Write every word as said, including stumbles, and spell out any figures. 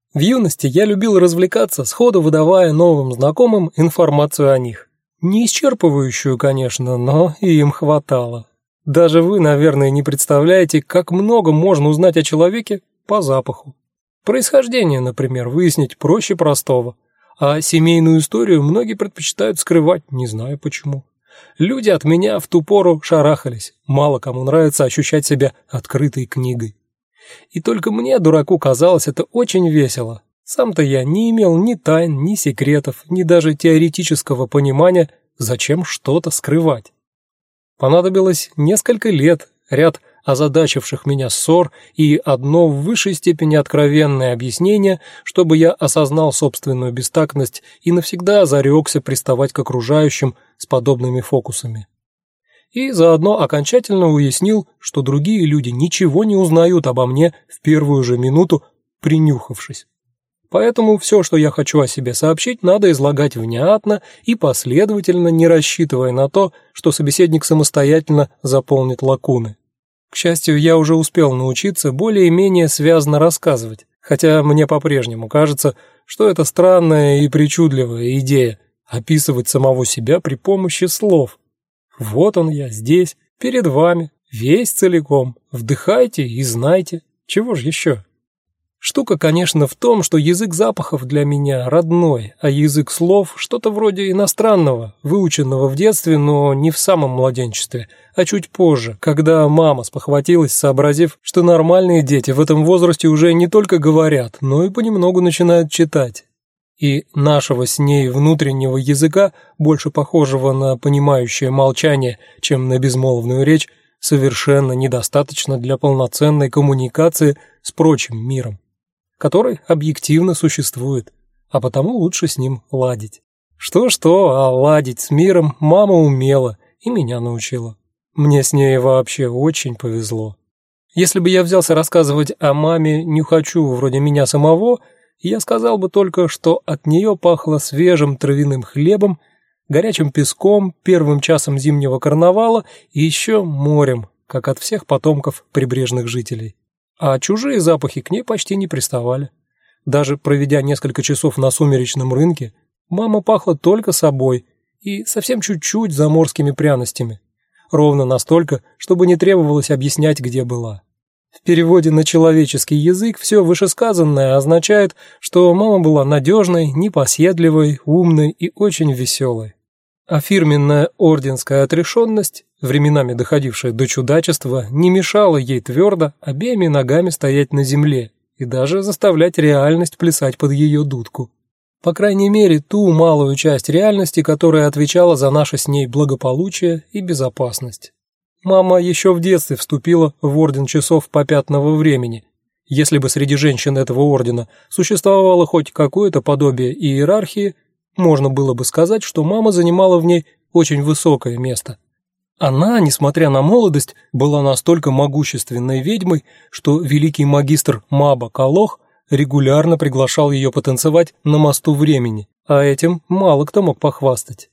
В юности я любил развлекаться, сходу выдавая новым знакомым информацию о них. Не исчерпывающую, конечно, но и им хватало. Даже вы, наверное, не представляете, как много можно узнать о человеке по запаху. Происхождение, например, выяснить проще простого, а семейную историю многие предпочитают скрывать, не знаю почему. Люди от меня в ту пору шарахались, мало кому нравится ощущать себя открытой книгой. И только мне, дураку, казалось это очень весело. Сам-то я не имел ни тайн, ни секретов, ни даже теоретического понимания, зачем что-то скрывать. Понадобилось несколько лет, ряд озадачивших меня ссор и одно в высшей степени откровенное объяснение, чтобы я осознал собственную бестактность и навсегда зарекся приставать к окружающим с подобными фокусами. И заодно окончательно уяснил, что другие люди ничего не узнают обо мне в первую же минуту, принюхавшись. Поэтому все, что я хочу о себе сообщить, надо излагать внятно и последовательно, не рассчитывая на то, что собеседник самостоятельно заполнит лакуны. К счастью, я уже успел научиться более-менее связно рассказывать, хотя мне по-прежнему кажется, что это странная и причудливая идея – описывать самого себя при помощи слов. Вот он я, здесь, перед вами, весь целиком, вдыхайте и знайте, чего же еще? Штука, конечно, в том, что язык запахов для меня родной, а язык слов что-то вроде иностранного, выученного в детстве, но не в самом младенчестве, а чуть позже, когда мама спохватилась, сообразив, что нормальные дети в этом возрасте уже не только говорят, но и понемногу начинают читать. И нашего с ней внутреннего языка, больше похожего на понимающее молчание, чем на безмолвную речь, совершенно недостаточно для полноценной коммуникации с прочим миром, который объективно существует, а потому лучше с ним ладить. Что-что, а ладить с миром мама умела и меня научила. Мне с ней вообще очень повезло. Если бы я взялся рассказывать о маме нюхачу вроде меня самого, я сказал бы только, что от нее пахло свежим травяным хлебом, горячим песком, первым часом зимнего карнавала и еще морем, как от всех потомков прибрежных жителей. А чужие запахи к ней почти не приставали. Даже проведя несколько часов на сумеречном рынке, мама пахла только собой и совсем чуть-чуть заморскими пряностями. Ровно настолько, чтобы не требовалось объяснять, где была. В переводе на человеческий язык все вышесказанное означает, что мама была надежной, непоседливой, умной и очень веселой. А фирменная орденская отрешенность, временами доходившая до чудачества, не мешала ей твердо обеими ногами стоять на земле и даже заставлять реальность плясать под ее дудку. По крайней мере, ту малую часть реальности, которая отвечала за наше с ней благополучие и безопасность. Мама еще в детстве вступила в орден часов попятного времени. Если бы среди женщин этого ордена существовало хоть какое-то подобие иерархии, можно было бы сказать, что мама занимала в ней очень высокое место. Она, несмотря на молодость, была настолько могущественной ведьмой, что великий магистр Маба Калох регулярно приглашал ее потанцевать на мосту времени, а этим мало кто мог похвастать.